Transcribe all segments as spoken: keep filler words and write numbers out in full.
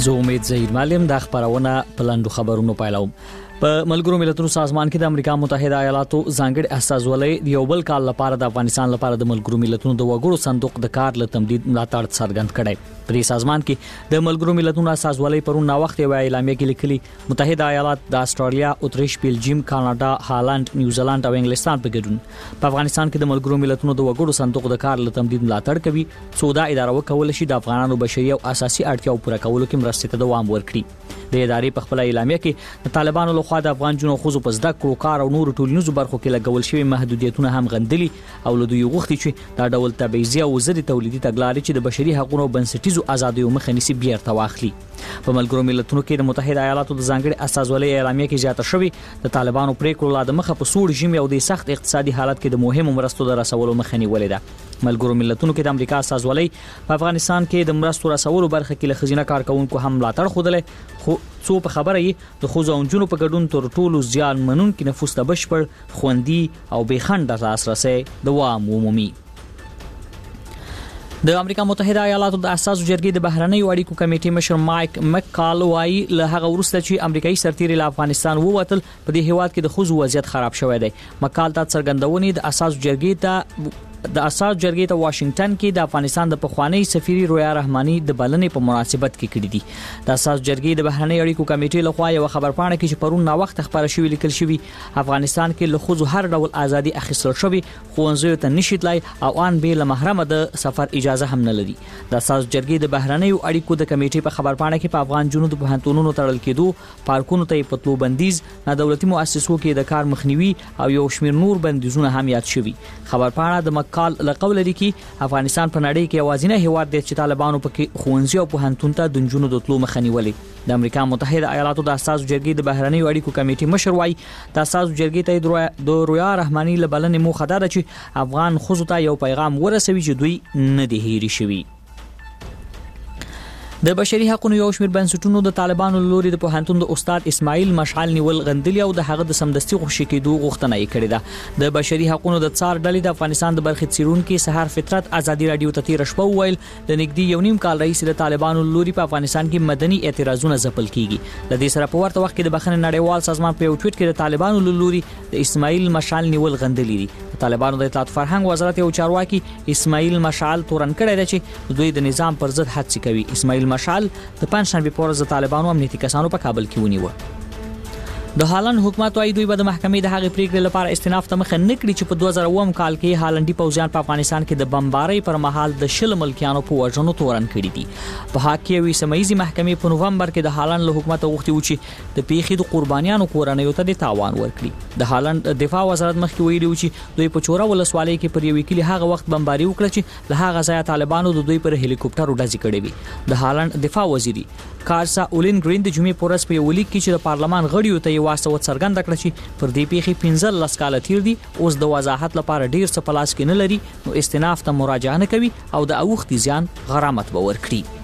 زه امید زهیر معلم د خبرونه پلندو خبرونو پایلوم. په ملګرو ملتونو سازمان کې د امریکا متحده ایالاتو ځانګړي استازولۍ د یو بل کال لپاره د افغانستان لپاره د ملګرو ملتونو د وګړو صندوق د کار له تمدید ملاتړ څرګند کړي. په سازمان کې د ملګرو ملتونو استازولۍ پرون نا وخت یو اعلامیه کې لیکلي متحده ایالات د استرالیا، اتریش، بلجیم، کاناډا، هالند، نیوزیلند او انګلستان په ګډون په افغانستان کې د ملګرو ملتونو د وګړو صندوق د کار له تمدید ملاتړ کوي څو دا اداره وکول شي د افغانانو بشري او اساسي اړتیاو پوره کولو کې مرسته ته دوام ورکړي. د ادارې په خپل اعلامیه کې د طالبانو لخوا د افغان جنو خو په زده کړو کار او نور ټولنیزو برخو کې لګول شوی محدودیتونه هم غندلي او له دوی غوښتي چې دا ډول تبعیضي او زړی تولیدي تګلارې چې د بشري حقوقو بنسټیزو ازادیو مخه نیسي بیرته واخلي. په ملګرو ملتونو کې د متحده ایالاتو د ځانګړي استازولۍ اعلامیه کې زیاته شوی د طالبانو پریکړو لا د مخه په سوړ ژمي او د سخت اقتصادي حالت کې د مهمو مرستو د رسولو مخه نیولې ده. ملګرو ملتونو کې د امریکا استازولۍ په افغانستان کې د مرستو رسولو برخه کې له خزینه کارکونکو هم ملاتړ خوده خو څو په خبره یې د خوځو انجونو په ګډون تر ټولو زیان منونکو نفوس ته بشپړ خوندي او بېخنډه لاسرسي دوام ومومي. د امریکا متحده ایالاتو د اساسو جرګې د بهرنیو اړیکو کمیټې مشر مایک مکال وایي له هغه وروسته چې امریکایي سرتیري له افغانستان ووتل په دې هیواد کې د خوځو وضعیت خراب شوی دی. مکال ته څرګندونې د اساسو جرګې ته د اساس جرګې ته واشنگټن کې د افغانستان د پخوانی سفیر رویا رحماني د بلنې په مناسبت کې کړې دي. د اساس جرګې د بهرنی اړیکو کمیټې لخوا یو خبرپاڼه کې چې پرون نا وخت خبره شوې لیکل شوی افغانستان کې له خوځو هر ډول ازادي اخیستل شوی خو انځو ته نشیتلای او ان به له محرمه د سفر اجازه هم نه لري. د اساس جرګې د بهرنی اړیکو د کمیټې په خبرپاڼه کې په افغان جنونو په پوهنتونونو تړل کېدو پارکونو ته پتلو بندیز نه دولتي مؤسسو کې د کار مخنیوي او یو شمېر نور بندیزونه هم یاد شوی. خبرپاڼه د مکال لقول کې افغانستان په نړۍ کې یوازینی هیواد دی چې طالبانو پکې خوندزي او پوهنتون ته د جنونو د تلو مخه نیولې. د امریکا متحده ایالاتو د اساسو جرګې د بهرنی اړیکو کمیټې مشر وايي د اساسو جرګې ته د رویا رحماني لبلنې موخه ده چې افغان خوځو ته یو پیغام ورسوي چې دوی نه دي هېري شوي. د بشري حقوقو یو شمېر بنسټونو د طالبانو لوري د پوهنتون د استاد اسماعیل مشعل نیول غندلي او د هغه د سمدستي خوشی کېدو غوښتنه یې کړې ده. د بشري حقوقو د څار ډلې د افغانستان د برخې څیړونکو سحر فطرت ازادي رادیو ته تیر شپه ویل د نګدي یو نیم کال رئیس د طالبانو لوري په افغانستان کې مدني اعتراضونه ځپل کیږي. د دې سره په ورته وخت کې د بخښنې نړیوال سازمان په یو ټویټ کې د طالبانو لوري د اسماعیل مشعل نیول غندلي دي. طالبانو د اطلاعات فرهنګ وزارت یو چارواکي اسماعیل مشعل تورن کړی دی چې دوی د نظام پر ضد هڅې کوي. اسماعیل مشعل د پنځشنبه په ورځ د طالبانو امنیتي کسانو په کابل کې ونیو. د هالند حکومت وايي دوی به د محکمې د هغې پریکړې لپاره استئناف ته مخه نه کړي چې په دوه زره اووه کال کې هالندي پوځیان په افغانستان کې د بمبارۍ پر مهال د شل ملکیانو په وژنو تورن کړي دي. په حق کې وی سمایي محکمې په نوومبر کې د هالند له حکومت غوښتي و چې د پیښې د قربانیانو کورنیو ته د تاوان ورکړي. د هالند دفاع وزارت مخکې ویلي و چې دوی په چوره ولسوالۍ کې پر یو کلی هغه وخت بمباري وکړه چې له هغه ځایه طالبانو د دوی پر هلیکوپټر ډزې کړې وي. د هالند دفاع وزیر کارسا اولین ګرین د جمعې په ورځ په یو لیک کې چې د پارلمان غړیو ته یې واسطه څرګنده کړه چې پر دې پیښې پنځه لس کاله تیر دي اوس د وضاحت لپاره ډیر څه په لاس کې نه لري نو استئناف ته مراجعه نه کوي او د اوښتي زیان غرامت به ورکړي.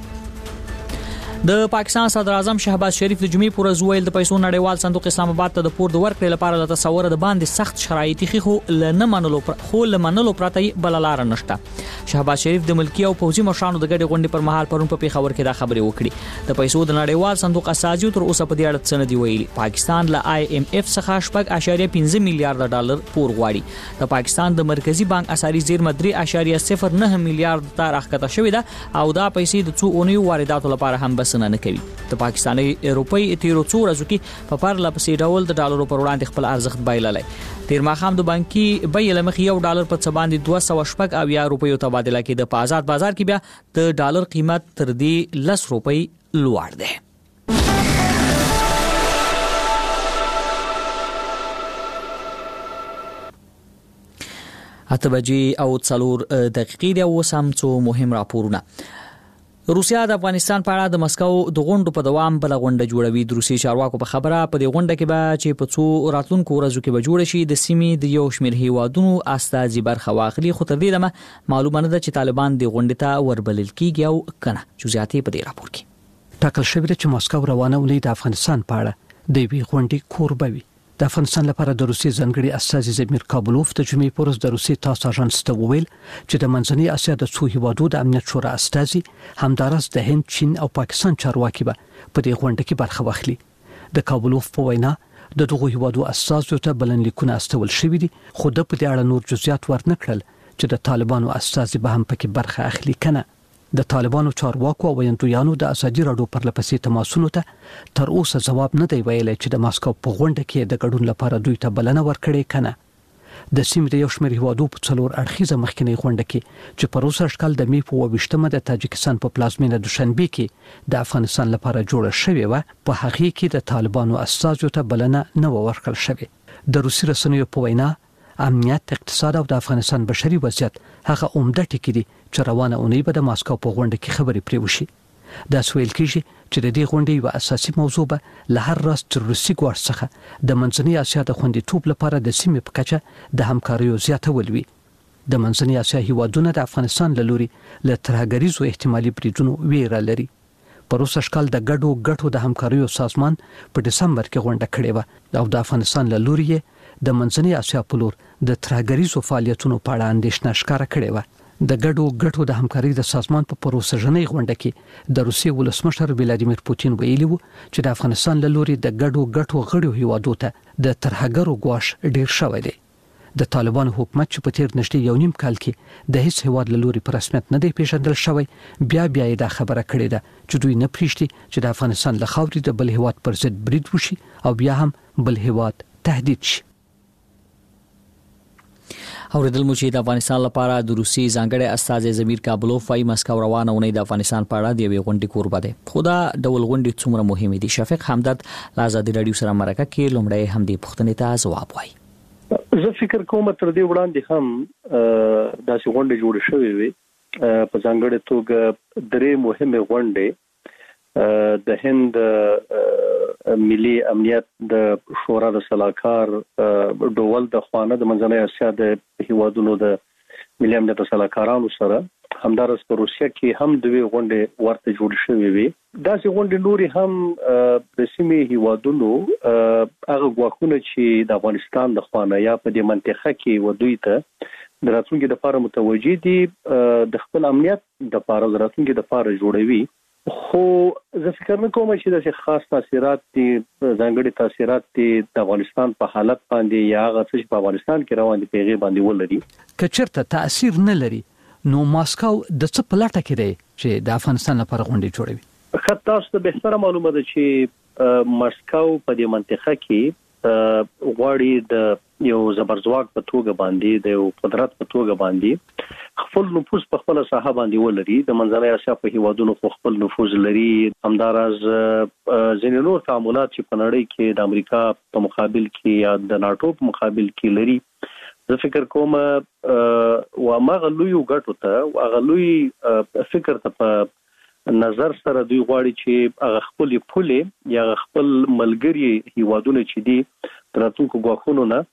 د پاکستان صدر اعظم شهباز شریف د جمعې پر ورځ ویل د پیسو نړیوال صندوق اسلام آباد ته د پور د ورکړې لپاره له تصور د باندې سخت شرایط خو لنه منلو خو لمنلو پرته بل لار نشته. شهباز شریف د ملکی او پوځي مشرانو د ګډې غونډې پر مهال پرون په پیښور کې دا خبرې وکړې. د پیسو د نړیوال صندوق اساسي تر اوسه په دې اړه څه نه دی ویلي. پاکستان له آی ایم ایف څخه شپږ اعشاریه پنځه میلیارډ ډالر پور غواړي. د پاکستان د مرکزی بانک اساري زیرمه درې اعشاریه صفر نه میلیارډ ته راښکته شوې ده او دا پیسې د څو اونیو وارداتو لپاره هم بسنه نه کوي. د پاکستاني روپۍ تیرو څو ورځو کې په پرله پسې ډول د ډالرو پر وړاندې خپل ارزښت بایللی. تیر ماښام د بانکي بیې له مخې یو ډالر په څه باندې دوه سوه شپږ اویا روپیو تبادله کېده. په آزاد بازار کې بیا د ډالر قیمت تر دې لس روپۍ لوړ دی. اته بجې او څلور دقیقې دی. اوس هم څو مهم راپورونه. روسیا د افغانستان په اړه د مسکو د غونډو په دوام بل غونډه جوړوي. د روسي چارواکو په خبره په دې غونډه کې به چې په څو راتلونکو ورځو کې به جوړ شي د سیمې د یو شمېر هیوادونو استازي برخه واخلي خو تر دې دمه معلومه نه ده چې طالبان د غونډې ته وربلل کیږي او کنه. جزئیات په دې راپور کې ټاکل شوی چې مسکو روانه ولې د افغانستان په اړه د وی غونډې کوربه وي. د افغانستان لپاره د روسي ځانګړي استازي زمیر کابلوف د جمعې پورز د روسي تاس اژانس ته وویل چې د منځنۍ اسیا د څو هیوادو د امنیت شورا استازي همدارس د هند، چین او پاکستان چارواکي به په دې غونډه کې برخه واخلي. د کابلوف په وینا د دغه هیوادو استازو ته بلنلیکونه استول شوي دي، خو د په دې اړه نور جزئیات ورنکړل چې د طالبانو استازي به هم پکې برخه اخلي کنه. د طالبانو چارواکو او ویاندویانو د ازادي راډیو پر لپسې تماسونو ته تر اوسه ځواب نه دی ویلی چې د ماسکو په غونډه کې د ګډون لپاره دوی ته بلنه ورکړې کنه. د سیمې د یو شمېر هیوادو په څلور اړخیزه مخکینی غونډه کې چې پر اوسه اشکال د می په ویشتمه د تاجکستان په پلازمینه دوشنبه کې د افغانستان لپاره جوړه شوې و، په هغه کې د طالبانو استازو ته بلنه نه ورکړل شوې. د روسي رسنیو په وینا امنیت، اقتصاد او د افغانستان بشري وضعیت هغه عمده ټکي دي چې روانه اونۍ به د ماسکو په غونډه کې خبرې پرې وشي. دا سویل کیږي چې د دې غونډې یو اساسي موضوع به له هر راز تر روسي ګواښ څخه د منځنۍ اسیا د خوندیتوب لپاره د سیمې په کچه د همکاریو زیاتول وي. د منځنۍ اسیا هیوادونه د افغانستان له لوري له ترهګریزو احتمالي بریدونو ویره لري. پر اوسه اشکال د ګډو ګټو د همکاریو سازمان په دسمبر کې غونډه کړې و او د افغانستان له لوري د منځنۍ اسیا په لور د ترهګریزو فعالیتونو په اړه اندېښنه ښکاره کړې و. د ګډو ګټو د همکارۍ د سازمان په پروسژنۍ غونډه کې د روسیې ولسمشر ولادیمیر پوتین ویلي وو چې د افغانستان له لوري د ګډو ګټو غړو هیوادو ته د ترهګرو ګواښ ډیر شوی دی. د طالبانو حکومت چې په تیر نږدې یو نیم کال کې د هیڅ هیواد له لوري په رسمیت نه دی پیژندل شوی، بیا بیا یې دا خبره کړې ده چې دوی نه پریږدي چې د افغانستان له خاورې د بل هیواد پر ضد برید وشي او بیا هم بل هیواد تهدید شي. اوریدل مو چې د افغانستان لپاره د روسي ځانګړي استازي زمیر کابلوف وايي مسکو روانه ونې د افغانستان په اړه د یوې غونډې کوربه ده. خدا ډول غونډې څومره مهمه دي؟ شفیق همدرد له ازادي راډیو سره مرکه کې لومړی هم دې پوښتنې ته ځواب وایي. زه فکر کوم تر دې وړاندې هم داسې غونډې جوړې شوې وي. په ځانګړي توګه درې مهمه غونډې د هند ملي امنیت د شورا د صلاحکار ډول د خوانه د منځنۍ اسیا د هیوادونو د ملي امنیت صلاحکارانو سره همدارس په روسیه کې هم دوی غونډې ورته جوړې شوې وي. داسې غونډې نوري هم د سیمې هیوادونو هغه ګواښونه چې د افغانستان د خوانه یا په دې منطقه کې و دوی ته د راتلونکي لپاره متوجي دي د خپل امنیت د لپاره د راتلونکي لپاره جوړوي. خو زه فکر نه کوم چې د خاص تاثیرات دي، ځانګړي تاثیرات دي د افغانستان په حالت باندې یا هغه څه چې په افغانستان کې روان دي په هغه باندې ولري. کچرته تاثیر نه لري نو ماسکو د څه په لټه کې دی چې د افغانستان لپاره غونډې جوړوي؟ خاص تاسو ته به سره معلومه ده چې ماسکو په دې منطقه کې غواړي د یو زبرځواک په توګه باندې د یو قدرت په توګه باندې خپل نفوذ په خپل ساحه باندې ولري. د منځنۍ اسیا په هیوادونو خو خپل نفوذ لري، همدارز ځینې نور تعاملات چې په نړۍ کې د امریکا په مقابل کې یا د ناتو په مقابل کې لري. زه فکر کوم و ما غلوی غټو ته او غلوی فکر ته په نظر سره دوی غواړي چې هغه خپل پولې یا خپل ملګری هیوادونه چې دي راتلونکو غواخونو نه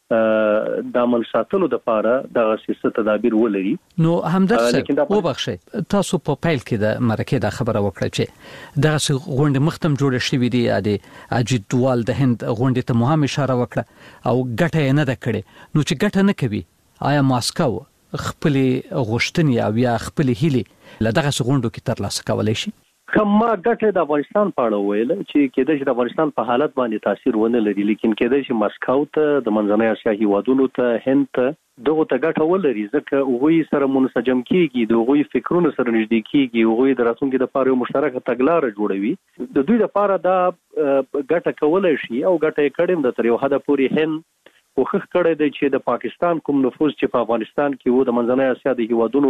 د امن ساتلو لپاره د سیاست تدابیر ولري. نو همدرد او بخښي تاسو په پیل کې د مرکه د خبره وکړه چې دغه غونډه مختم جوړ شوې دي د اجید دوال د هند غونډه ته مهم اشاره وکړه او ګټه نه ده کړې. نو چې ګټه نه کوي آیا ماسکو خپل غوښتنې او یا خپل هیلې لدغه غونډو کې ترلاسه کولای شي؟ کما ګټه د افغانستان په اړه ویل چې کېدای شي د افغانستان په حالت باندې تاثیر ونه لري، لیکن کېدای شي ماسکو ته د منځنۍ اسیا هیوادونو ته هند ته دغه ته ګټه ولري ځکه هغوی سره منسجم کیږي، د هغوی فکرونه سره نږدې کیږي، هغوی د راتلونکي لپاره یو مشترکه تګلارې جوړوي. د دوی لپاره دا ګټه کولای شي او ګټه یې کړم د تر یو حد پورې هند کوښښ کړی دی چې د پاکستان کوم نفوذ چې په افغانستان کې وو د منځنۍ اسیا د هیوادونو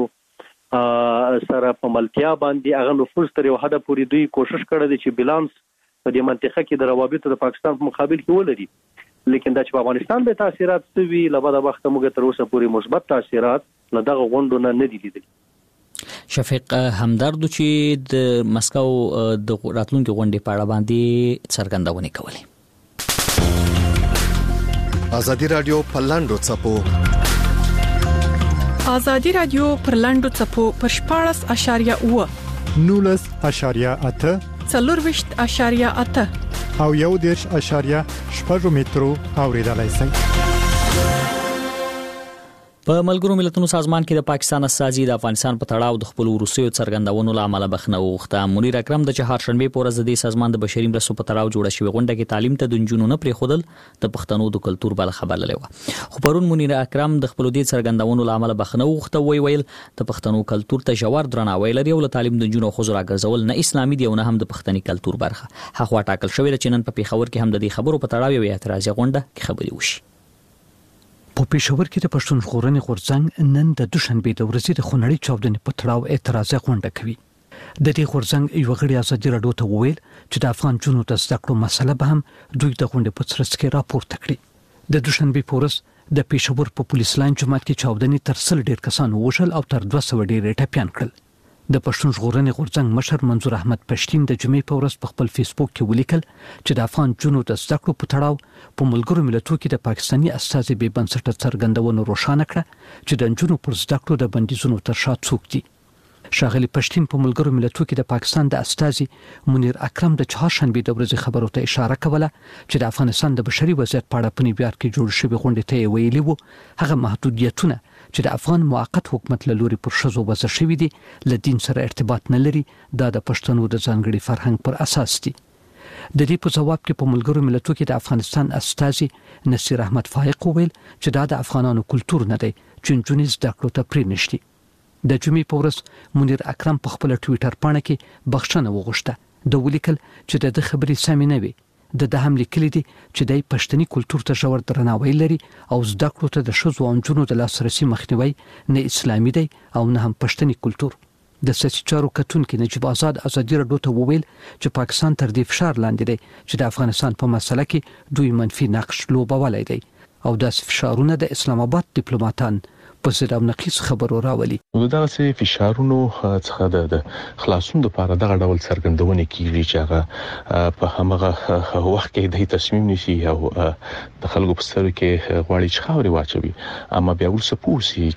سره په ملتیا باندې هغه نفوذ تر یو حد پورې دوی کوشش کړی دی چې بیلانس په دې منطقه کې د روابطو د پاکستان په مقابل کې ولري. لیکن دا چې په افغانستان به تاثیرات سوي لبا د وخت موږ تر اوسه پورې مثبت تاثیرات نه دغه غونډو نه نه دي لیدل. شفیق همدرد چې د مسکو د راتلونکي غونډې په اړه باندې څرګندونه کوله. ازادي رادیو په لاندو چپو ازادي رادیو پر لاندو چپو پر شپاړس اشاریه اوه نولس اشاریه اته څلور وشت اشاریه اته او یو دېرش اشاریه شپږ مترو اوریدلای شئ. په ملګرو ملتونو سازمان کې د پاکستان استازي د افغانستان په تړاو د خپل وروستیو څرګندونو لامل بخنه وغوښته. منیر اکرم د چهارشنبه په ورځ د دې سازمان د بشري مرستو په تړاو جوړه شوې غونډه کې تعلیم ته د نجونو نه پریښودل د پښتنو د کلچر بل خبر لوي. خو پرون منیر اکرم د خپل دې څرګندونو لامل بخنه وغوښته، وی ویل د پښتنو کلچر ته جوړ درناوی لري او له تعلیم د نجونو خو زرا ګرځول نه اسلامي دی او نه هم د پښتني کلچر برخه. هغه ټاکل شوې چې نن په پیښور کې هم د دې خبرو په تړاو یو اعتراضي غونډه کې خبري وشي. په پېښور کې د پښتون ژغورنې غورځنګ نن د دوشنبه د ورځې د خونړۍ چاودنې په تړاو اعتراضي غونډه کوي. د دې غورځنګ یو غړي ازادي راډیو ته وویل چې د افغان جنونو د زده کړو مسله به هم دوی د غونډې په ترڅ کې راپورته کړي. د دوشنبه په ورځ د پېښور په پولیس لاین جماعت کې چاودنې تر سل ډیر کسان وژل او تر دوه سوه ډیر ټپيان کړل. د پښتون ژغورنې غورځنګ مشر منظور احمد پښتين د جمعې په ورځ په خپل فیسبوک کې ولیکل چې د افغان جنونو د زده کړو په تړاو په ملګرو ملتونو کې د پاکستاني استازي به بنسټه څرګندونه روښانه کړه چې د جنونو پر زده کړو د بندیزونو تر شا څوک دي. شاغلی پښتين په ملګرو ملتونو کې د پاکستان د استازي منیر اکرم د چهارشنبه د ورځې خبرو ته اشاره کوله چې د افغانستان د بشري وضعیت په اړه په نیویارک کې جوړ شوی غونډه ته ویلي وو هغه محدودیتونه چې د افغان موقت حکومت له لوري پر شذو وضع شوی دي له دین سره ارتباط نه لري، دا د پښتنو د ځانګړي فرهنګ پر اساس دي. د دې په جواب کې په ملګرو ملتونو کې د افغانستان استازي نصیر احمد فائق ویل چې دا د افغانانو کلچر نه دی چې جنونو زده کړو ته پرې نشي. د جمعې په ورځ منیر اکرم په خپل ټوئیټر پاڼه کې بخښنه وغوښته. د ولیکل چې د خبرې سمې نه وي. د د هم لیکلي دي چې د پښتني کلچر ته ژور درناوی لري او زده کړو ته د شذو او نجونو د لاسرسي مخنیوي نه اسلامي دی او نه هم پښتني کلچر. د سیاسي چارو کتونکو نجیب آزاد ازادي راډیو ته وویل چې پاکستان تر دې فشار لاندې دی چې د افغانستان په مسله کې دوی منفي نقش لوبولای دی او د فشارونو د اسلام آباد ډیپلوماټان په ضد او نقیص خبرو راولي. دغه سي فشارونو څخه د خلاصون لپاره دغه ډول څرګندونه کیږي چې هغه په همغه وخت کې د تصمیم نشي او د خلکو په سر کې غواړي چې خاوري واچوي، اما بیا ورسره پوسی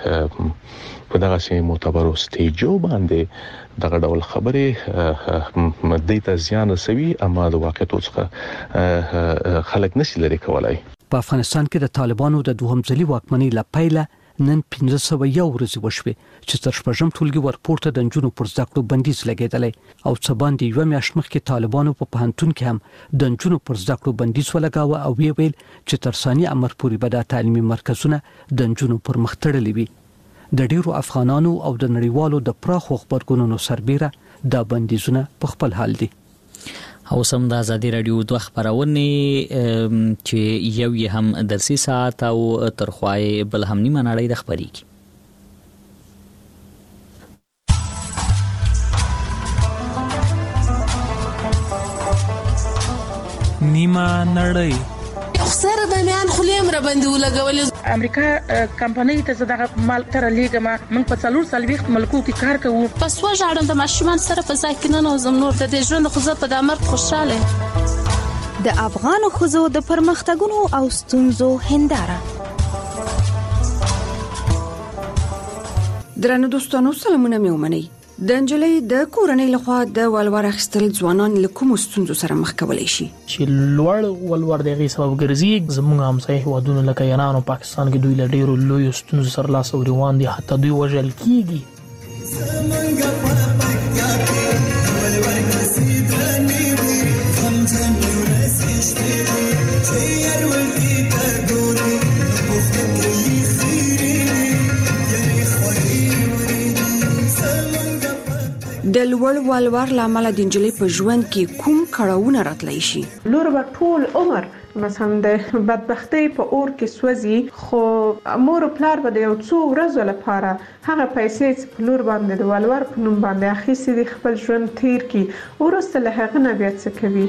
چې په دغه سي معتبرو سټیجو باندې دغه ډول خبره مدې ته زیان رسوي، اما د واقعیت څخه خلک نشي لري کولای. په افغانستان کې د طالبانو د دوهم ځلي واکمنۍ لپاره نن پنځه سوه یو ورځې وشوي چې تر شپږم ټولګي ورپورته د نجونو پر زده کړو بندیز لګیدلی او څه باندې یو میاشت مخکې طالبانو په پوهنتون کې هم د نجونو پر زده کړو بندیز ولګاوه او ویل چې تر ثاني امر پورې به د تعلیمي مرکزونه د نجونو پر مخ تړلي وي. د ډیرو افغانانو او د نړیوالو د پراخو خبرګونونو سربېره دا بندیزونه په خپل حال دي. او سم د ازادي رادیو دوه خبرونه چې یو یې هم درسي ساعت او ترخوای بل هم نیمه نړۍ د خبري کی. نیمه نړۍ سره د میان خلیم را باندې ولګول. امریکا کمپنۍ ته زداغه مال تر لیګما من په څلور سالويخت ملکو کې کار کوو. پس وژاړم د ماشومان سره په ځای کې نه نوزم نور د دې ژوند خو زه په د امر خوشاله. د افغان خوځو د پرمختګونو او ستونزو هنداره. درنو دوستانو سلامونه مې ومنئ. د انجلۍ د کورنۍ لخوا د ولور اخیستل ځوانان له کوم ستونزو سره مخ کولای شي چې لوړ ولور دغه سبب ګرځي. زموږ همسایه هیوادونو لکه ایران او پاکستان کې دوی له ډیرو لوی ستونزو سره لاس او روان دي، حتی دوی وژل کیږي. د لوړ ولور لامل د انجلۍ په ژوند کې کوم کړهونه راتلی شي؟ لور به ټول عمر مثلا د بدبختی په اور کې سوځي، خو مور او پلار به د یو څو ورځې لپاره هغه پیسې چې په لور باندې د ولور په نوم باندې اخیستې دي خپل ژوند تیر کړي، وروسته له هغه نه بیا څه کوي.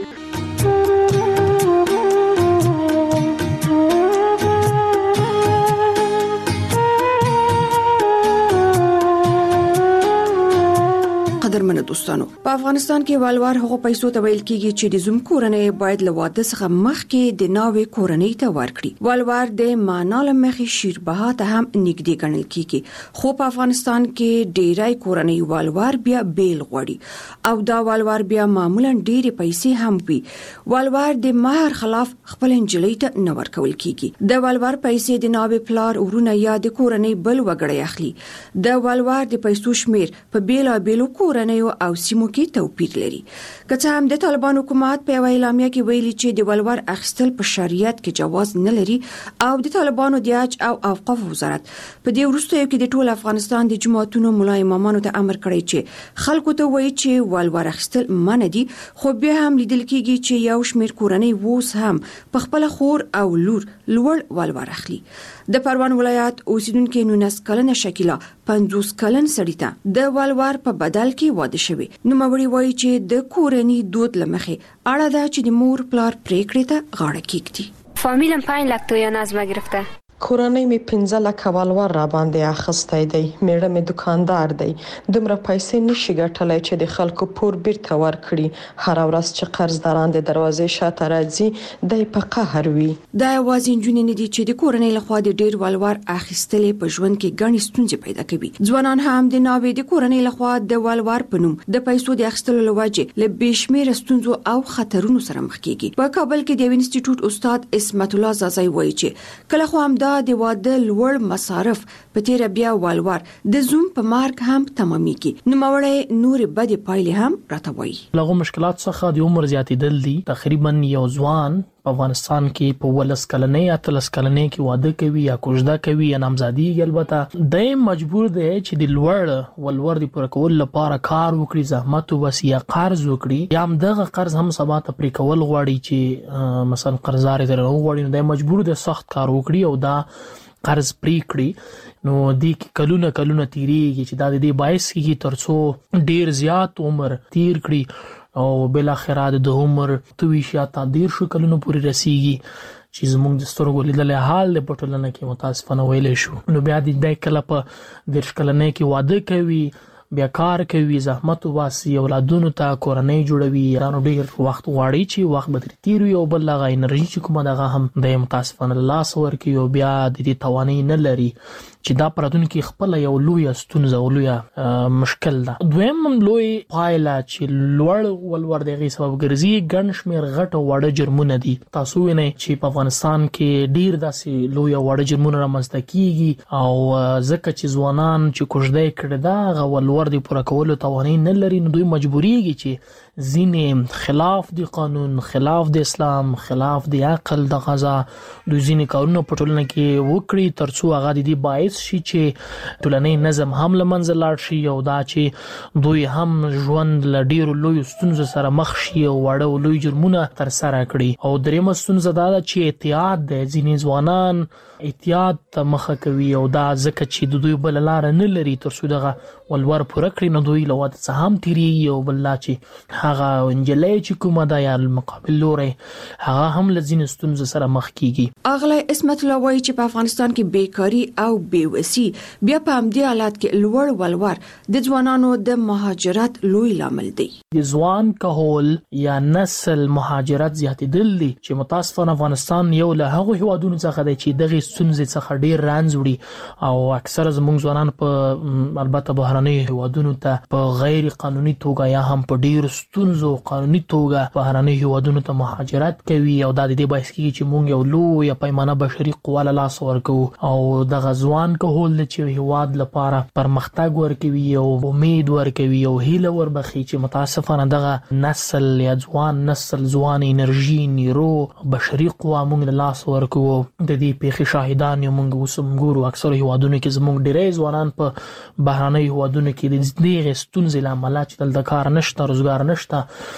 قدرمن دوستانو په افغانستان کې والوار هغه پیسو ته ویل کیږي چې د زوم کورنۍ باید له واده څخه مخکې د ناوې کورنۍ ته ورکړي. والوار د معنا له مخې شیربها ته هم نږدې ګڼل کیږي، خو په افغانستان کې ډیری کورنۍ والوار بیا بیل غوړي او دا والوار بیا معمولا ډیره پیسې هم وي. والوار د مہر خلاف خپل انجلۍ ته نه ورکول کیږي. د والوار پیسې د ناوې پلار ورونه یا د کورنۍ بل وګړي اخلي. د والوار د پیسو شمیر په بیلا بیلو کورنیو او سیمو کې توپیر لري. که څه هم د طالبان حکومت په اعلامیه کې ویلي چې د والوار اخیستل په شریعت کې جواز نه لري او د طالبانو د حج او اوقاف وزارت په دې وروستیو کې د ټول افغانستان د جماعتونو ملا امامانو ته امر کړی چې خلکو ته وایي چې والوار اخیستل منع دي، خو بیا هم لیدل کېږي چې یو شمیر کورنۍ ووس هم په خپل خور او لور لوړ والوار اخلي. د پروان ولایت اوسیدونکو نونس کلن شکیلا پنځوس کلن سړی ته د والوار په بدل کې واده شوی. نو موري وایي چې د کورنۍ دود لمخه اړه ده چې د مور پلار پریکړه ته غاړه کیږي. فامیلم پنج لک تویان از ما گرفته. کورنۍ می پنځه لکه والوار را باندې اخستای دی. میړه می دکاندار دی. دومره پیسې نشي ګټلای چې د خلکو پور بیرته ورکړي. هر ورځ چې قرضداران د دروازې شاته راځي دای په قهر وي. دا یوازې جنونې نه دي چې د کورنۍ لخوا د ډیر والوار اخیستلې په ژوند کې ګڼې ستونزې پیدا کوي. ځوانان هم د ناوې د کورنۍ لخوا د والوار په نوم د پیسو د اخیستلو لوجه له بشمیر ستونزو او خطرونو سره مخ کیږي. په کابل کې د انسټیټیوټ استاد اسمت الله زازای وایي چې کله خو هم دا د واده لوړ مصارف په تیر بیا والوار د زوم په مارک هم تمامېږي. نو موري نور بد پایلې هم راتوي. لغو مشکلات څخه د عمر زیاتېدل دي. تقریبا یو ځوان په افغانستان کې په ولس کلنې یا تلس کلنې کې واده کوي یا کوژده کوي یا نامزادي. البته د مجبور دی چې د لوړ ولور دی پر کول لپاره کار وکړي، زحمت وباسي یا قرض وکړي، یا هم دغه قرض هم سبا ته پرې کول غواړي چې مثلا قرضدار یې درنه وغواړي. نو د مجبور دی سخت کار وکړي او دا قرض پرې کړي. نو د کلونه کلونه تیریږي چې دا د دې باعث کیږي ترڅو ډیر زیات عمر تیر کړي او بل اخره د عمر تویش یا تدیر شو کلونو پورې رسیږي چې زموږ د سترګو لیدلې حال په ټولنه کې متاسفانه ویلې شو. نو بیا د کله په د شکلنې کې واده کوي، بیا کار کوي، زحمت وباسي، اولادونو ته کورنۍ جوړوي، رانو ډیر وخت غواړي چې وخت به تیر وي او بل هغه انرژي چې کومه دغه هم د متاسفانه لاس ورکي او بیا د دې توانای نه لري چې دا پراتونکو خپل یو لوی ستونزه او لوی مشکل ده. دویم لوی پایله چې لوړ ولور دغه سبب ګرځي ګڼ شمیر غټ وړه جرمونه دي. تاسو وینئ چې په افغانستان کې ډیر داسې لوی وړه جرمونه رامنځته کیږي او ځکه چې ځوانان چې کوژده کړي دا غو ولور دی پوره کولو توانای نه لري، نو دوی مجبوریږي چې ځینې خلاف دی قانون، خلاف د اسلام، خلاف د عقل د غزا دوی ځینې کارونه په ټولنه کې وکړي ترڅو هغه د دې باعث شي چې ټولنې نظم هم له منځه لاړ شي او دا چې دوی هم ژوند له ډیرو لویو ستونزو سره مخ شي او واړه لوی جرمونه ترسره کړي. او دریمه ستونزه دا ده چې احتیاط دی. ځینې ځوانان احتیاط ته مخه کوي او دا ځکه چې د دوی بل لار نه لري ترڅو دغه ولور پوره کړي، نو دوی له واده څخه هم تیریږي او بل لا چې هغه انجلۍ چې کومه ده یا المقابل لوري هغه هم له ځینې ستونزو سره مخ کیږي. اغلی اسمت الله وایي چې په افغانستان کې بیکاری او بیوسی بیا په همدې حالت کې لوړ ولور د ځوانانو د مهاجرت لوی لامل دی. د ځوان کهول یا نسل مهاجرت زیاتېدل دي چې متاسفانه افغانستان یو له هغو هیوادونو څخه دی چې دغه ستونزې څخه ډیر رنځ وړي او اکثر زموږ ځوانان په البته بهرنۍ هیوادونو ته په غیر قانوني توګه یا هم په ډیر ستونزو قانوني توګه بهرنۍ هیوادونو ته مهاجرت کوي او دا د دې باعث کیږي چې موږ یو لوی پیمانه بشري قوا له لاس ورکو او دغه ځوان کهول چې هیواد لپاره پرمختګ ورکوي او امید ورکوي او هیله وربخي چې متاسفانه دغه نسل یا ځوان نسل ځوان انرژي نیرو بشري قوا موږ له لاس ورکو. د دې پیښې شاهدان یو موږ اوسم ګورو اکثر هیوادونو کې زموږ ډیری ځوانان په بهرنۍ هیوادونو کې د دې ستونزې لامل چې دلته کار نشته، روزګار نشته،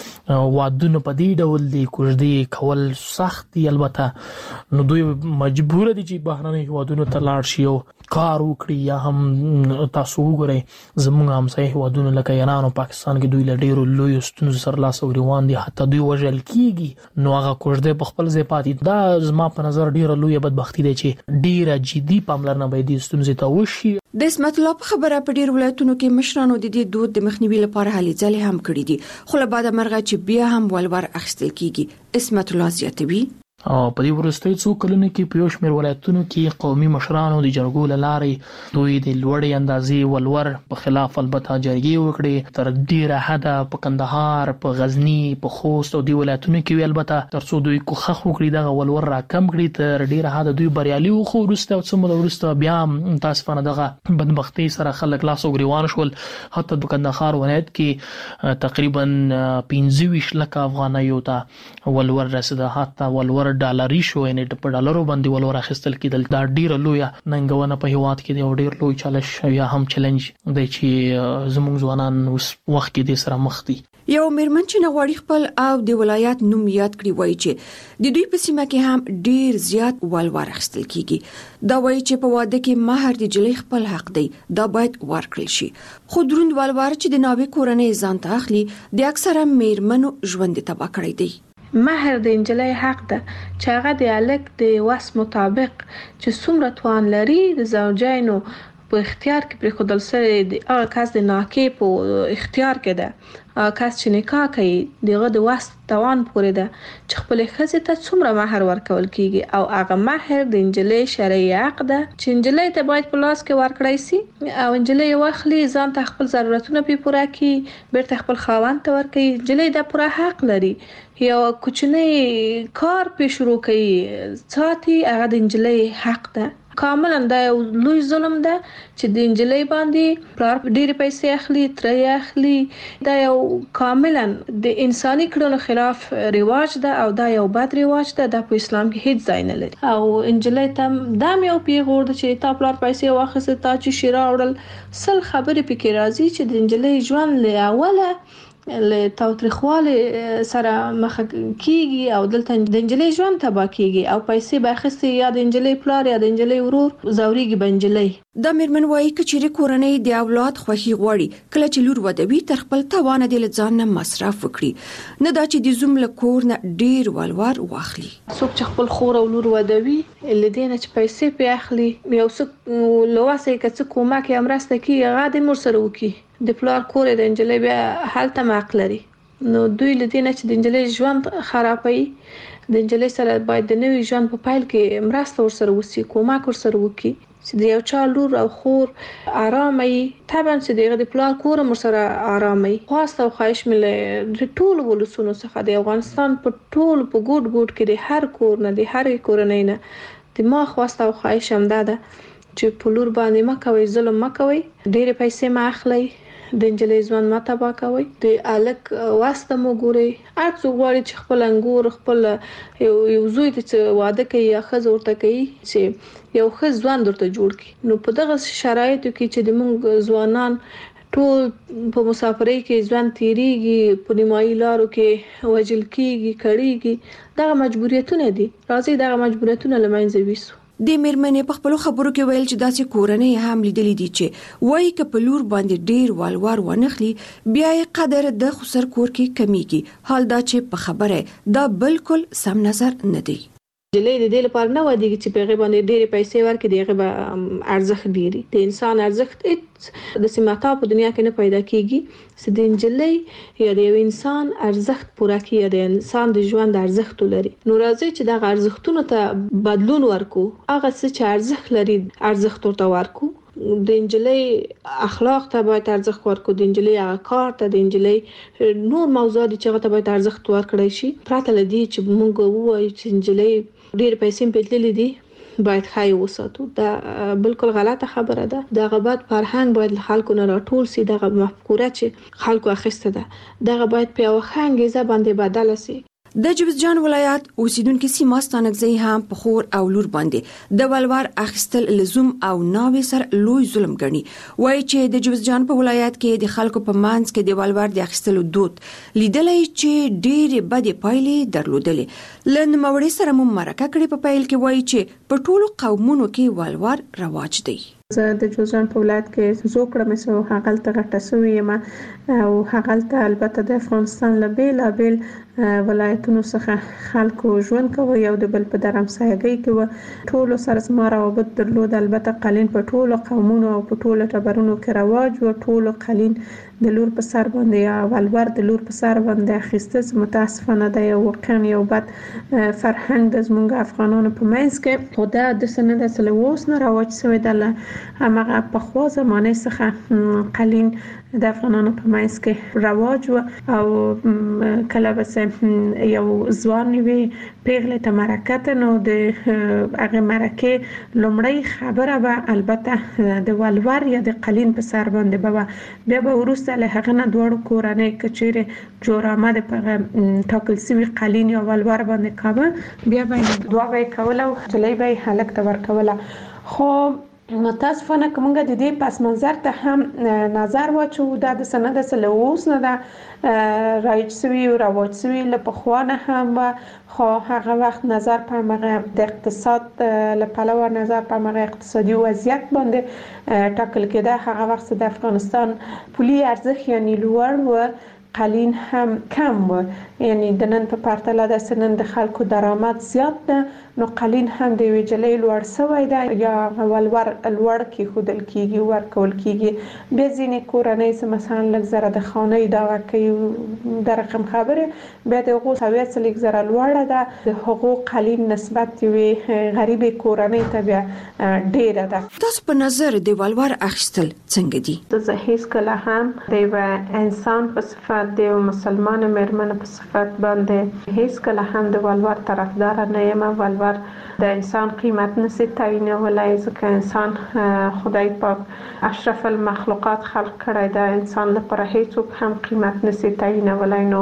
وادونه په دې ډول دي، کوژدې کول سخت دي. البته نو دوی مجبور دي چې بهرنۍ هیوادونو ته لاړ شي او کار وکړي. یا هم تاسو وګورئ زموږ همسایه هیوادونه لکه ایران او پاکستان کې دوی له ډیرو لوی ستونزو سره لاس او ګریوان دي، حتی دوی وژل کیږي، نو هغه کوژده په خپل ځای پاتې. دا زما په نظر ډیره لوی بدبختی ده چې ډیره جدي پاملرنه باید د ستونزې ته وشي. د اسمت الله په خبره په ډیر ولایتونو کې مشرانو د دې دود د مخنیوي لپاره هلې ځلې هم کړې دي، خو له بعده مرغه چې بیا هم ولور اخیستل کیږي. اسمت الله زیاتوي او په دې وروستیو څو کلونو کې په یو شمېر ولایتونو کې قومي مشرانو د جرګو له لارې دوی د لوړې اندازې ولور په خلاف البته جرګې وکړې، تر ډیره حده په کندهار، په غزنی، په خوست او د ولایتونو کې البته ترڅو دوی کوښښ وکړي دغه ولور را کم کړي، تر ډیره حده دوی بریالي وو. خو وروسته څه موده وروسته بیا متاسفانه دغه بدبختي سره خلک لاس او ګریوان شول. حتی د کندهار ولایت کې تقریبا پنځه ویشت لکه افغانیو ته ولور رسیده، حتی ولور ډالري شو، یعنی په ډالرو باندې ولور اخیستل کېدل. دا ډیره لویه ننګونه په هیواد کې دی او ډیر لوی چالش یا هم چیلنج دی چې زموږ ځوانان اوس وخت کې د سره مخ دي. یو میرمن چې نغواړي خپل او د ولایت نوم یاد کړي وایي چې د دوی په سیمه کې هم ډیر زیات ولور اخیستل کیږي. دا وایي چې په واده کې مہر د جلۍ خپل حق دی، دا باید ورکړل شي. خو دروند ولور چې د ناوې کورنۍ ځان ته اخلي د اکثره میرمنو ژوند تباه کړی دی. مہر د انجلۍ حق ده چې هغه د الک د وس مطابق چې څومره توان لري د زوجینو په اختیار کې پرې خودل سره د هغه کس د ناکې په اختیار کې ده. کس چې نکاح کوي دغه د وس توان پورې ده چې خپل ښځې ته څومره مہر ورکول کیږي، او هغه مہر د انجلۍ شرعي حق ده چې انجلۍ ته باید په لاس کې ورکړی سي او انجلۍ واخلي ځان ته خپل ضرورتونه پې پوره کړي، بیرته خپل خاوند ته ورکړي. انجلۍ دا پوره حق لري. یو کوچنی کار پې شروع کوي ساتي، هغه د انجلۍ حق ده. کاملا دا یو لوی ظلم ده چې د انجلۍ باندې پلار ډېرې پیسې اخلي، ترې اخلي. دا یو کاملا د انساني کړنو خلاف رواج ده او دا یو بد رواج ده. دا په اسلام کې هیڅ ځای نه لري. او انجلۍ ته دا یو پیغور ده چې تا پلار پیسې واخیسته، تا چې شیرا وړل، سل خبرې پکې راځي چې د انجلۍ ژوند له اوله له تاوتریخوالي سره مخ کیږي او دلته د انجلۍ ژوند تباه کیږي او پیسې به اخیستي یا د انجلۍ پلار یا د انجلۍ ورور زوريږي به انجلۍ. د میرمن وایي چې کورنۍ د اولاد خوښي غواړي، کله چې لور ودوي تر خپل توان د ځان نه مصرف وکړي، نه دا چې د زوم له کور نه ډیر ولور واخلي. څوک چې خپل خور او لور ودوي لدینه چې پیسې په اخلي، یو څه لواسه کڅ کومک یا مرسته کوي، هغه د مور سره وکي. د پلار کور د انجلۍ بیا حالت ماق لري، نو دوی لدینه چې د انجلۍ ژوند خرابوي، د انجلۍ سره باید د نوې ژوند په پایل کې مرسته ورسره وسی، کومک ورسره وکي چې د یو چا لور او خور آرامي. طبعا چې دغه د پلار کور مر سره آرامي. خواست او خواهش مله د ټول ولسونو څخه د افغانستان په ټول په ګوټ ګوټ کې د هر کور نه د هر کورنۍ نه د ما خواست او خواهش هم ده چې په لور باندې مکوي، ظلم مکوي، ډېر پیسې ما اخلي، د انجلۍ ژوند ما تباه کوي، د الک واسطه مو ګوري. هر څوک غواړي چې خپل انګور خپل یو زوی ته واده کوي یا ښځه ورته کوي چې یو ښه ژوند ورته جوړ کړي. نو په دغه شرایطو کې چې د موږ ځوانان ټول په مسافرۍ کې ژوند تیریږي، په نیمایي لارو کې وژل کیږي، کړيږي، دغه مجبوریتونه دي. راځي دغه مجبوریتونه له منځه ویسو. د میرمنې په خپل خبرو کې ویل چې داسې کورنۍ هم لیدلې دي چې وایي ک په لور باندې ډیر والوار ونخلي بیا یې قدر د خسر کور کې کمیږي. حال دا چې په خبره دا بالکل سم نظر نه دی. جلې د دې لپاره نه ودیږي چې په غیبه باندې ډېر پیسې ورکړي، دغه به ارزښت ډېری د انسان ارزښت د سیماتا په دنیا کې نه پیدا کیږي. چې د انجلۍ یا د انسان ارزښت پوره کیږي، د انسان د ژوند ارزښت لري. نو راځي چې دغه ارزښتونو ته بدلون ورکو، هغه څه چې ارزښت لري ارزښت ورته ورکو. د انجلۍ اخلاق ته باید ارزښت ورکو، د انجلۍ هغه کار ته، د انجلۍ نور موضوعات چې هغه ته باید ارزښت ورکړی شي. پرته لدی چې موږ وایو چې انجلۍ ډېر پیسې پیدلې دي باید خای وساتو، دا بالکل غلطه خبره ده. د غبط فرهنګ باید خلکو نه راټول سي. دغه مفکوره چې خلکو اخیسته ده دغه باید په یو خنګ باندې بدل سي. د جوزجان ولایت اوسیدونکو سیمه ستانګزي هم په خور او لور باندې د ولور اخیستل لزوم او ناوي سره لوی ظلم ګڼي. وایي چې د جوزجان په ولایت کې د خلکو په مانځ کې د ولور د اخیستلو دود لیدلې چې ډېر بد پایلې درلودلې. لن موري سره مو مرکه کړې په پایل کې وایي چې په ټولو قومونو کې ولور رواج دی. زه د جوزجان په ولایت کې زوکړه مې سو هغلته غټه سوې یم او هغلته البته د افغانستان له بیلابیل ولایتونو څخه خلکو ژوند کوي او د بل په درمسایګۍ کې و ټولو سره زما روابط درلود. البته قالین په ټولو قومونو او په ټولو ټبرونو کې رواج و. ټولو قالین د لور په سر باندې یا ولور د لور په سر باندې اخیسته. متاسفانه دا یو واقعا یو بد فرهنګ د زمونږ افغانانو په منځ کې خو دا د سند اصل اوس نه رواج شوی د همغه په خوا زمانه څخه قالین د افغانانو په منځ کې رواج و او کله بس یو ځوان وی پیغله ته مرکه نو د هغه مرکه لومړی خبره به البته د ولور یا د قالین په سر باندې به بیا به ورسته له هغه نه دوړو کورنۍ کچېره جوړ آمد په ټاکل سوي قالین یا ولور باندې کاوه بیا به دوا به کوله او چلای به هلک ته ورکوله. خو متاسفانه کومه د دې پس منظر ته هم نظر واچو دا د سند اصل اوس نه دا رایج سوي او رواج سوي له پخوانه هم خو هغه وخت نظر په مغه د اقتصاد له پلوه نظر په مغه اقتصادي وضعیت باندې ټاکل کېده. هغه وخت د افغانستان پولي ارزښت یعنی لوړ و قالین هم کم و یعنی د نن په پرتله د سنن د خلکو درآمد زیات ده نو قالین هم د ویجلې لوړ سوی ده یا ولور لوړ کې خودل کیږي ورکول کیږي. به ځینې کورنۍ سم مثلا لږ زره د خانه دا کوي د رقم خبره به د حقوق سویت لږ زره لوړ ده د حقوق قالین نسبت وي غریب کورنۍ ته بیا ډیره ده. تاسو په نظر د ولور اخیستل څنګه دي؟ زه هیڅ کله هم د انسان په صفت د مسلمان مېرمن په صفت باندې هیڅ کله هم د ولور طرفدار نه یم. ولور د انسان قیمت نشي تعیینولای ځکه انسان خدای پاک اشرف المخلوقات خلق کړی دا انسان لپاره هیڅوک هم قیمت نشي تعیینولای نو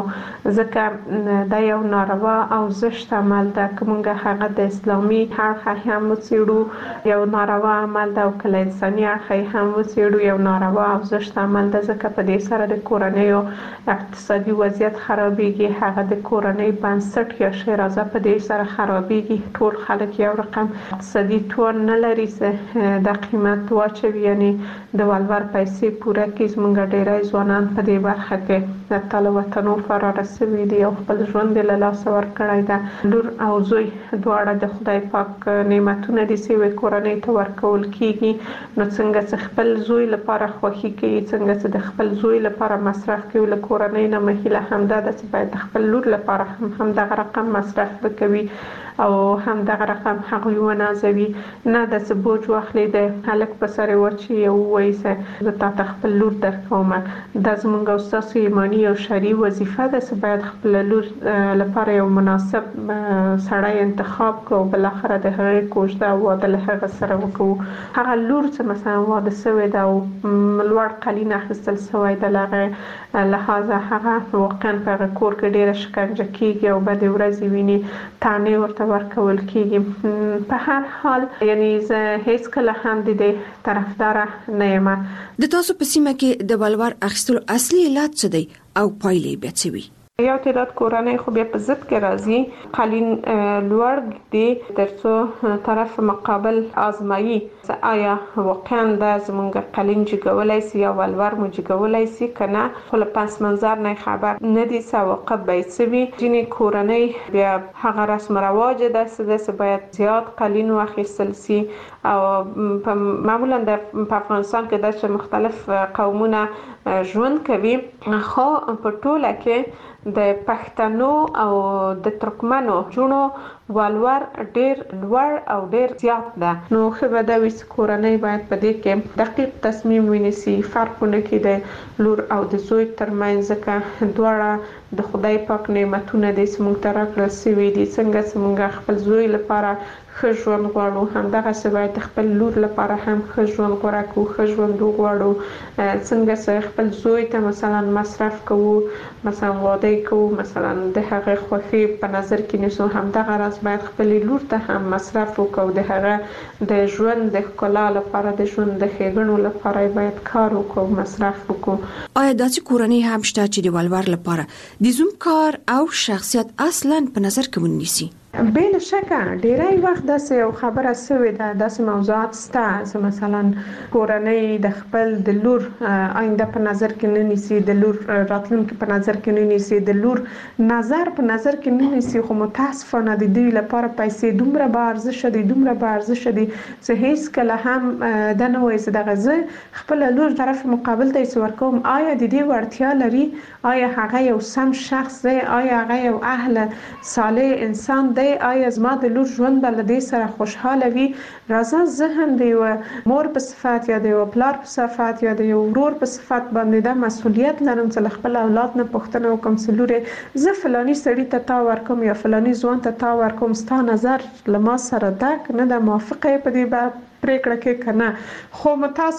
ځکه دا یو ناروا او زشت عمل ده. کومه هغه د اسلامي اړخ هم وڅېړو یو ناروا عمل ده او کله انساني اړخ هم وڅېړو یو ناروا او زشت عمل ده ځکه په دې سره د کورنۍ اقتصادي وضعیت خرابېږي. هغه د کورنۍ بنسټ یا شیرازه په دې سره خرابېږي. ټول خلک یو رقم اقتصادي توان نه لري چې د قیمت واچوي یعنی د ولور پیسې پوره کړي. زموږ ډېری ځوانان په دې برخه کې د تل وطنو فرار شوي دي او خپل ژوند له لاسه ورکړی ده. لور او زوی دواړه د خدای پاک نعمتونه دي چې کورنۍ ته ورکول کیږي نو څنګه چې خپل زوی لپاره خوښي کوي څنګه چې د خپل زوی لپاره مصرف کوي له کورنۍ نه مهیله همدا ده چې باید خپل لور لپاره هم هم دغه رقم مصرف وکوي او هم دغه رقم هغوی ونازوي نه د څه بوج واخلي د هلک په سر وچی او وایي چې زه تاته خپل لور درکوم. دا زموږ او ستاسو ایماني او شرعي وظیفه ده چې باید خپل لور لپاره یو مناسب سړی انتخاب کړو او بالاخره د هغې کوژده او واده له هغه سره وکړو. هغه لور چې مثلا واده شوې ده او لوړ قالین اخیستل شوی ده له هغې لحاظه هغه واقعا په هغه کور کې ډېره شکنجه کیږي او بدې ورځې ویني تانې ورته ورکول کیږي. په هر حال یعنی زه هیڅ کله هم د دې طرفدار نه یم. د تاسو په سیمه کې د ولور اخیستلو اصلي علت څه دی او پایلې بیا څه وي؟ یو تعداد کورنۍ خو بیا په ضد کې راځي قالین لوړ دي ترڅو طرف مقابل آزمایي آیا واقعا د زمونږ قالین جګولای سي یا ولور مو جګولای سي کنه خو له پس منظر نه خبر نه دي سواقب بیسوي. ځینې کورنۍ بیا هغه رسم رواج ده چې باید زیات قالین واخیستل سي او معمولا د افغانستان کې د مختلف قومونه ژوند کوي خو په ټوله کې د پښتنو او د ترکمنو جونو ولور ډیر لوړ او ډیر زیات ده. نو خو به د ویس کورنۍ باید په دې کې دقیق تصمیم ونیسي فرقونه کې د لور او د زوی ترمنځ ځکه دواړه د خدای پاک نعمتونه د سمونږ ته راکړل شوي دي. څنګه چې موږ خپل زوی لپاره ښه ژوند غواړو همدغسې باید خپل لور لپاره هم ښه ژوند غوره کړو ښه ژوند وغواړو. څنګه چې خپل زوی ته مثلا مصرف کوو مثلا واده کوو مثلا د هغې خوښي په نظر کې نیسو همدغه راز باید خپل لور ته هم مصرف وکړو د هغه د ژوند د ښکلا لپاره د ژوند د ښېګڼو لپاره باید کار وکړو مصرف وکړو. آیا داسې کورنۍ هم شته چې د ولور لپاره د زوم کار او شخصیت اصلا په نظر کې ونیسي؟ بل شکه ډیری وخت داسې یو خبره سوې ده، داسې موضوعات سته مثلا کورنۍ د خپل د لور آینده په نظر کې نه نیسي، د لور راتلونکي په نظر کې نه نیسي، د لور نظر په نظر کې نه نیسي، خو متاسفانه د دوی لپاره پیسې دومره به ارزښت دي دومره به ارزښت دي چې هیڅ کله هم دا نه وایي چې دغه زه خپل لور طرف مقابل ته یې ورکوم آیا د دې وړتیا لري، آیا هغه یو سم شخص دی، آیا هغه یو اهل صالح انسان دی، آیا زما د لور ژوند به له دې سره خوشحاله وي. راځه زه هم د یو مور په صفت یا د یو پلار په صفت یا د یو ورور په صفت باندې دا مسؤلیت لرم چې له خپل اولاد نه پوښتنه وکم چې لورې زه فلاني سړي ته تا ورکوم یا فلاني ځوان ته تا ورکوم، ستا نظر له ما سره ده که نه ده، موافقه یې په دې پریکړه کې که نه. خو متاسفانه